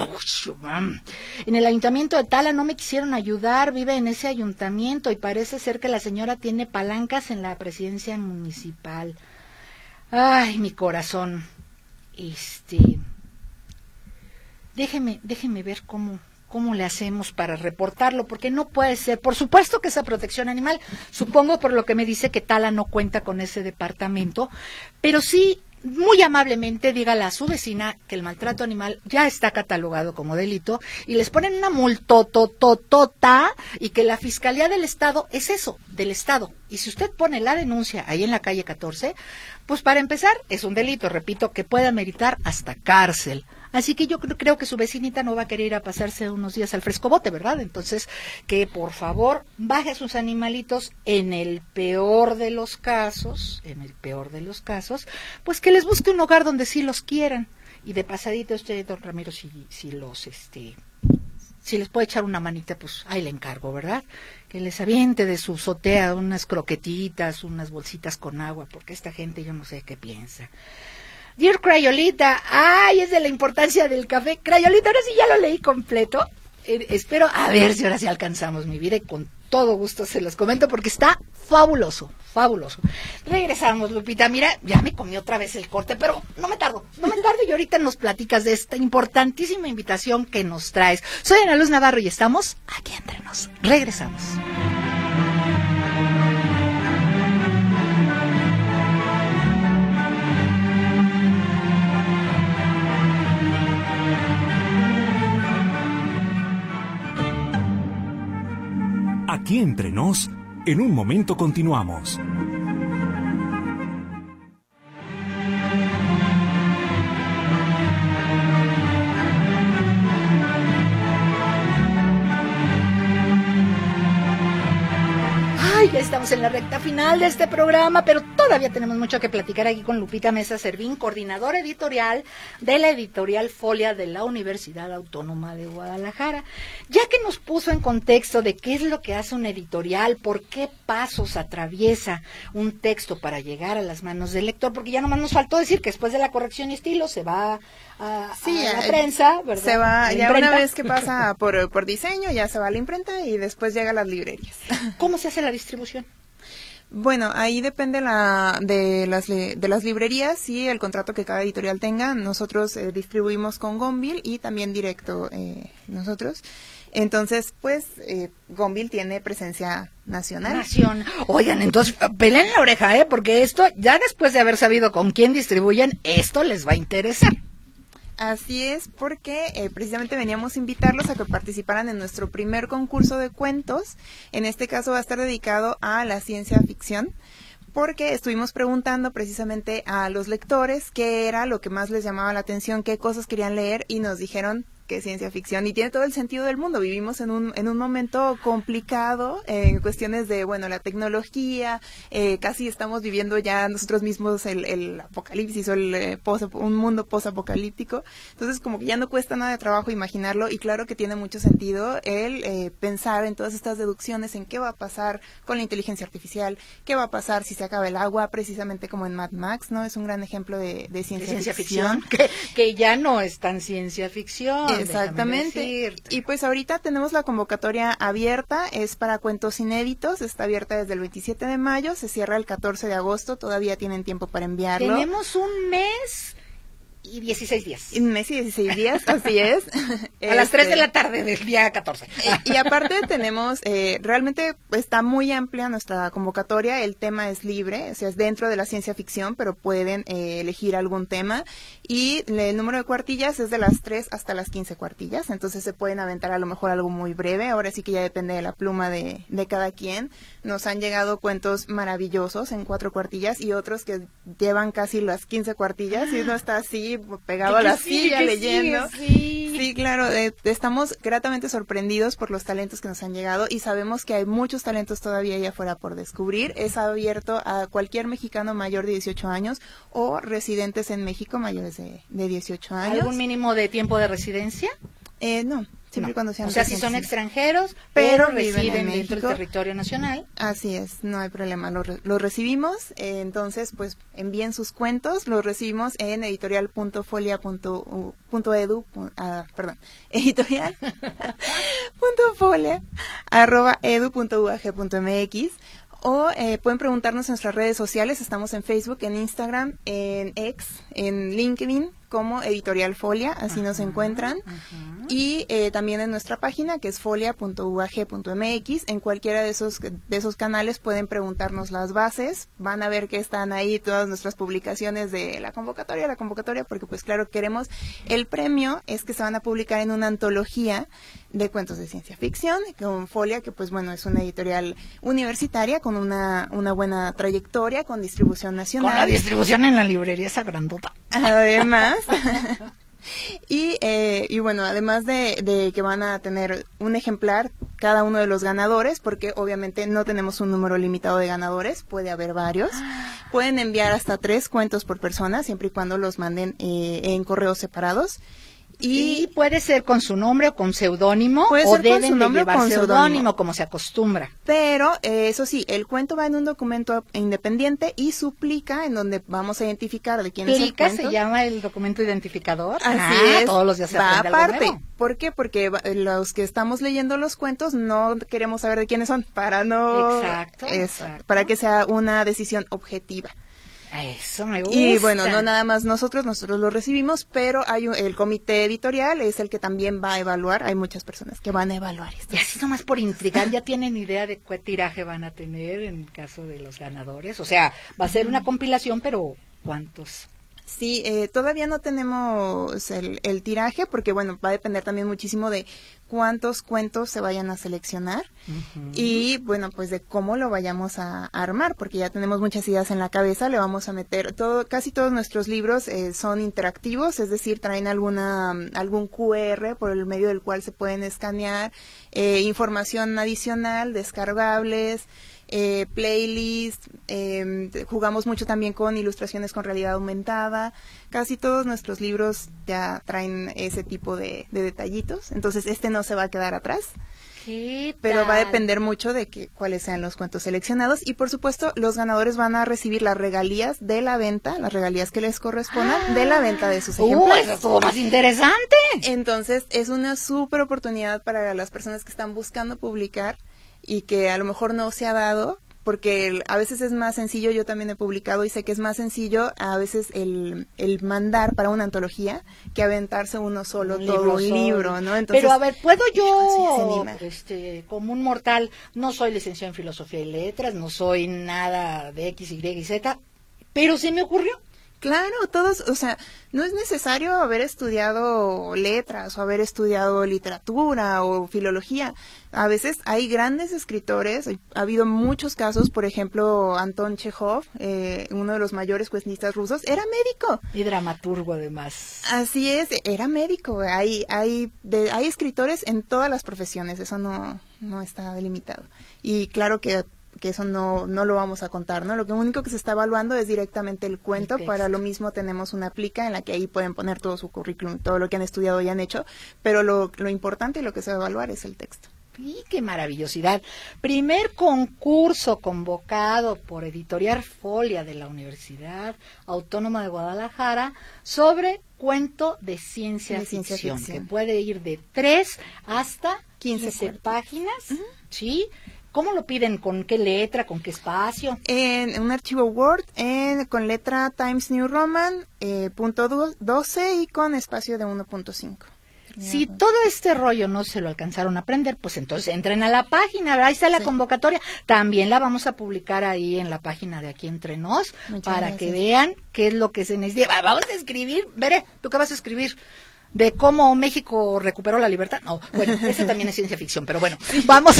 En el ayuntamiento de Tala no me quisieron ayudar. Vive en ese ayuntamiento y parece ser que la señora tiene palancas en la presidencia municipal. Ay, mi corazón. Déjeme ver cómo le hacemos para reportarlo, porque no puede ser. Por supuesto que esa protección animal, supongo por lo que me dice que Tala no cuenta con ese departamento, pero sí, muy amablemente dígale a su vecina que el maltrato animal ya está catalogado como delito y les ponen una multotototota y que la Fiscalía del Estado es eso, del Estado. Y si usted pone la denuncia ahí en la calle 14, pues para empezar es un delito, repito, que puede ameritar hasta cárcel. Así que yo creo que su vecinita no va a querer ir a pasarse unos días al frescobote, ¿verdad? Entonces, que por favor baje a sus animalitos en el peor de los casos, pues que les busque un hogar donde sí los quieran. Y de pasadito usted, don Ramiro, si les puede echar una manita, pues ahí le encargo, ¿verdad? Que les aviente de su azotea unas croquetitas, unas bolsitas con agua, porque esta gente yo no sé qué piensa. Dear Crayolita, ay, es de la importancia del café. Crayolita, ahora sí ya lo leí completo. Espero a ver si ahora sí alcanzamos mi vida y con todo gusto se los comento porque está fabuloso, fabuloso. Regresamos, Lupita. Mira, ya me comí otra vez el corte, pero no me tardo y ahorita nos platicas de esta importantísima invitación que nos traes. Soy Ana Luz Navarro y estamos aquí entre nos. Regresamos. Aquí entre nos, en un momento continuamos. Ya estamos en la recta final de este programa, pero todavía tenemos mucho que platicar aquí con Lupita Mesa Servín, coordinadora editorial de la editorial Folia de la Universidad Autónoma de Guadalajara. Ya que nos puso en contexto de qué es lo que hace una editorial, por qué pasos atraviesa un texto para llegar a las manos del lector, porque ya nomás nos faltó decir que después de la corrección y estilo se va a la prensa, ¿verdad? Se va, ya una vez que pasa por diseño, ya se va a la imprenta y después llega a las librerías. ¿Cómo se hace la distribución? Bueno, ahí depende de las librerías y el contrato que cada editorial tenga. Nosotros distribuimos con Gonville y también directo nosotros. Entonces, pues, Gonville tiene presencia nacional. Oigan, entonces, peleen la oreja, porque esto, ya después de haber sabido con quién distribuyen, esto les va a interesar. Así es, porque precisamente veníamos a invitarlos a que participaran en nuestro primer concurso de cuentos. En este caso va a estar dedicado a la ciencia ficción, porque estuvimos preguntando precisamente a los lectores qué era lo que más les llamaba la atención, qué cosas querían leer, y nos dijeron que ciencia ficción, y tiene todo el sentido del mundo. Vivimos en un momento complicado en cuestiones de, bueno, la tecnología, casi estamos viviendo ya nosotros mismos el apocalipsis o un mundo posapocalíptico. Entonces, como que ya no cuesta nada de trabajo imaginarlo, y claro que tiene mucho sentido el pensar en todas estas deducciones, en qué va a pasar con la inteligencia artificial, qué va a pasar si se acaba el agua, precisamente como en Mad Max, ¿no? Es un gran ejemplo de ciencia ficción. Que ya no es tan ciencia ficción. Exactamente. Y pues ahorita tenemos la convocatoria abierta, es para cuentos inéditos, está abierta desde el 27 de mayo, se cierra el 14 de agosto, todavía tienen tiempo para enviarlo. Tenemos un mes y 16 días. Un mes y 16 días, así es. A las 3 de la tarde del día 14. Y aparte tenemos, realmente está muy amplia nuestra convocatoria, el tema es libre, o sea, es dentro de la ciencia ficción, pero pueden elegir algún tema, y el número de cuartillas es de las 3 hasta las 15 cuartillas, entonces se pueden aventar a lo mejor algo muy breve, ahora sí que ya depende de la pluma de cada quien. Nos han llegado cuentos maravillosos en 4 cuartillas y otros que llevan casi las 15 cuartillas, y uno está así pegado a la silla leyendo. Sí, claro, estamos gratamente sorprendidos por los talentos que nos han llegado, y sabemos que hay muchos talentos todavía allá afuera por descubrir. Es abierto a cualquier mexicano mayor de 18 años o residentes en México mayores de 18 años. ¿Algún mínimo de tiempo de residencia? No. Siempre y cuando sean, o sea, si son extranjeros, pero residen dentro del territorio nacional. Así es, no hay problema, los recibimos, entonces pues envíen sus cuentos, los recibimos en editorial.folia.edu.folia@edu.ug.mx, o pueden preguntarnos en nuestras redes sociales, estamos en Facebook, en Instagram, en X, en LinkedIn, como Editorial Folia, así nos encuentran, y también en nuestra página, que es folia.ug.mx, en cualquiera de esos canales pueden preguntarnos las bases, van a ver que están ahí todas nuestras publicaciones de la convocatoria, porque pues claro, queremos, el premio es que se van a publicar en una antología de cuentos de ciencia ficción, con Folia, que pues bueno, es una editorial universitaria con una buena trayectoria, con distribución nacional. Con la distribución en la librería esa grandota. Además, y bueno, además de que van a tener un ejemplar cada uno de los ganadores, porque obviamente no tenemos un número limitado de ganadores, puede haber varios. Pueden enviar hasta 3 cuentos por persona, siempre y cuando los manden en correos separados. Y puede ser con su nombre o con seudónimo, o deben de llevar seudónimo, como se acostumbra. Pero, eso sí, el cuento va en un documento independiente y su plica, en donde vamos a identificar de quién es el cuento. ¿Plica se llama el documento identificador? Así es. Todos los días se aprende algo aparte. nuevo. ¿Por qué? Porque los que estamos leyendo los cuentos no queremos saber de quiénes son, para no... Exacto. Para que sea una decisión objetiva. Eso me gusta. Y bueno, no nada más nosotros lo recibimos, pero hay el comité editorial, es el que también va a evaluar, hay muchas personas que van a evaluar esto. Y así nomás por intrigar, ¿ya tienen idea de qué tiraje van a tener en caso de los ganadores? O sea, va a ser una compilación, pero ¿cuántos? Sí, todavía no tenemos el tiraje, porque bueno, va a depender también muchísimo de cuántos cuentos se vayan a seleccionar y bueno, pues de cómo lo vayamos a armar, porque ya tenemos muchas ideas en la cabeza. Le vamos a meter casi todos nuestros libros son interactivos, es decir, traen algún QR por el medio del cual se pueden escanear, información adicional, descargables, playlist, jugamos mucho también con ilustraciones con realidad aumentada. Casi todos nuestros libros ya traen ese tipo de detallitos, entonces no se va a quedar atrás. Pero va a depender mucho de cuáles sean los cuentos seleccionados, y por supuesto los ganadores van a recibir las regalías de la venta, las regalías que les correspondan de la venta de sus ejemplares. Eso estuvo más interesante. Entonces es una súper oportunidad para las personas que están buscando publicar y que a lo mejor no se ha dado, porque a veces es más sencillo. Yo también he publicado y sé que es más sencillo a veces el mandar para una antología que aventarse uno solo todo un libro, ¿no? Entonces, pero a ver, ¿puedo yo, como un mortal, no soy licenciado en Filosofía y Letras, no soy nada de X, Y y Z, pero se me ocurrió? Claro, todos, o sea, no es necesario haber estudiado letras o haber estudiado literatura o filología. A veces hay grandes escritores, ha habido muchos casos, por ejemplo, Anton Chekhov, uno de los mayores cuentistas rusos, era médico. Y dramaturgo además. Así es, era médico. Hay escritores en todas las profesiones, eso no está delimitado. Y claro que eso no lo vamos a contar, ¿no? Lo único que se está evaluando es directamente el cuento. Para lo mismo tenemos una plica en la que ahí pueden poner todo su currículum, todo lo que han estudiado y han hecho, pero lo importante y lo que se va a evaluar es el texto. ¡Y qué maravillosidad! Primer concurso convocado por Editorial Folia de la Universidad Autónoma de Guadalajara sobre cuento de ciencia ficción, que puede ir de 3 hasta 15 páginas, ¿sí? ¿Cómo lo piden? ¿Con qué letra? ¿Con qué espacio? En un archivo Word, con letra Times New Roman, .12 y con espacio de 1.5. Si todo este rollo no se lo alcanzaron a aprender, pues entonces entren a la página, ahí está la convocatoria. También la vamos a publicar ahí en la página de Aquí Entre Nos, para que vean qué es lo que se necesita. Vamos a escribir, Veré, ¿tú qué vas a escribir? ¿De cómo México recuperó la libertad? No, bueno, eso también es ciencia ficción, pero bueno, vamos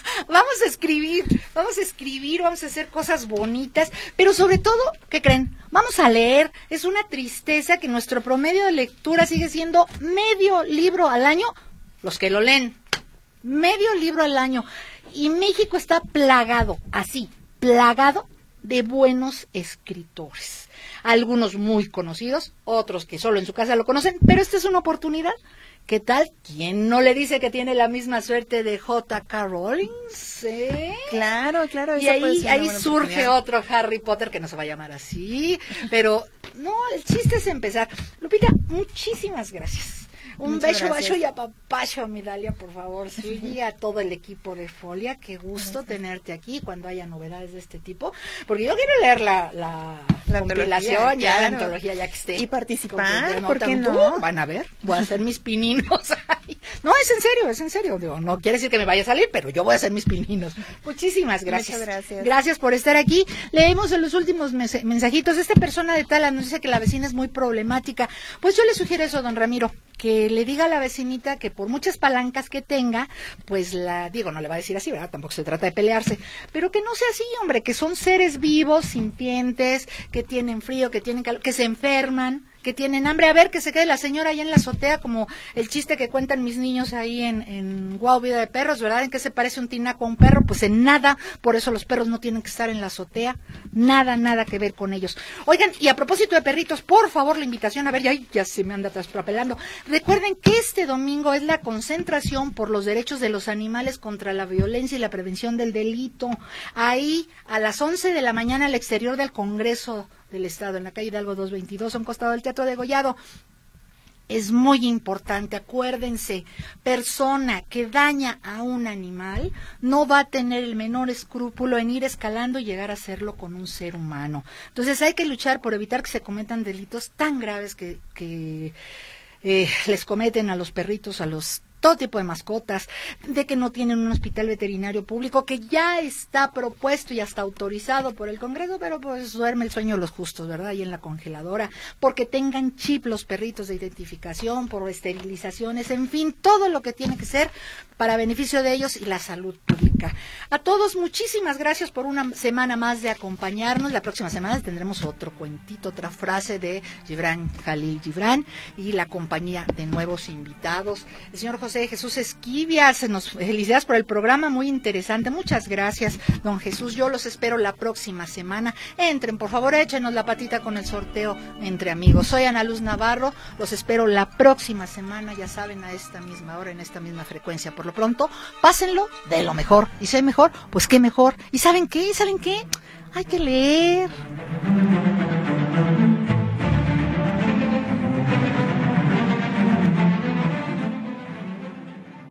a escribir, vamos a hacer cosas bonitas, pero sobre todo, ¿qué creen? Vamos a leer. Es una tristeza que nuestro promedio de lectura sigue siendo medio libro al año, los que lo leen, medio libro al año, y México está plagado de buenos escritores. Algunos muy conocidos, otros que solo en su casa lo conocen, pero esta es una oportunidad. ¿Qué tal? ¿Quién no le dice que tiene la misma suerte de J.K. Rowling? ¿Sí? Claro. Y ahí surge otro Harry Potter que no se va a llamar así, pero no, el chiste es empezar. Lupita, muchísimas gracias. Un beso y apapacho a mi Dalia, por favor, sí, y a todo el equipo de Folia. Qué gusto tenerte aquí cuando haya novedades de este tipo, porque yo quiero leer la compilación, ya la antología, ya que esté. Y participar, ¿por qué no? Van a ver, voy a hacer mis pininos ahí. No, es en serio, digo, no quiere decir que me vaya a salir, pero yo voy a hacer mis pininos. Muchísimas gracias. Muchas gracias. Gracias por estar aquí. Leemos en los últimos mensajitos. Esta persona de Tala nos dice que la vecina es muy problemática. Pues yo le sugiero eso, don Ramiro, que le diga a la vecinita que por muchas palancas que tenga, pues no le va a decir así, ¿verdad? Tampoco se trata de pelearse, pero que no sea así, hombre, que son seres vivos, sintientes, que tienen frío, que tienen calor, que se enferman, que tienen hambre. A ver, que se quede la señora ahí en la azotea, como el chiste que cuentan mis niños ahí en Guau, Vida de Perros, ¿verdad? ¿En qué se parece un tinaco a un perro? Pues en nada. Por eso los perros no tienen que estar en la azotea. Nada que ver con ellos. Oigan, y a propósito de perritos, por favor, la invitación, a ver, ya se me anda traspapelando. Recuerden que este domingo es la concentración por los derechos de los animales contra la violencia y la prevención del delito. Ahí, a las 11 de la mañana, al exterior del Congreso del Estado, en la calle Hidalgo 222, a un costado del Teatro de Gollado. Es muy importante, acuérdense, persona que daña a un animal no va a tener el menor escrúpulo en ir escalando y llegar a hacerlo con un ser humano. Entonces hay que luchar por evitar que se cometan delitos tan graves que les cometen a los perritos, a los todo tipo de mascotas, de que no tienen un hospital veterinario público que ya está propuesto y hasta autorizado por el Congreso, pero pues duerme el sueño de los justos, ¿verdad? Ahí en la congeladora, porque tengan chip los perritos de identificación, por esterilizaciones, en fin, todo lo que tiene que ser para beneficio de ellos y la salud pública. A todos, muchísimas gracias por una semana más de acompañarnos. La próxima semana tendremos otro cuentito, otra frase de Gibran Jalil Gibran y la compañía de nuevos invitados. El señor José Jesús Esquivia, felicidades por el programa, muy interesante. Muchas gracias, don Jesús. Yo los espero la próxima semana. Entren, por favor, échenos la patita con el sorteo entre amigos. Soy Ana Luz Navarro, los espero la próxima semana, ya saben, a esta misma hora, en esta misma frecuencia. Por lo pronto, pásenlo de lo mejor. Y si hay mejor, pues qué mejor. ¿Y saben qué? Hay que leer.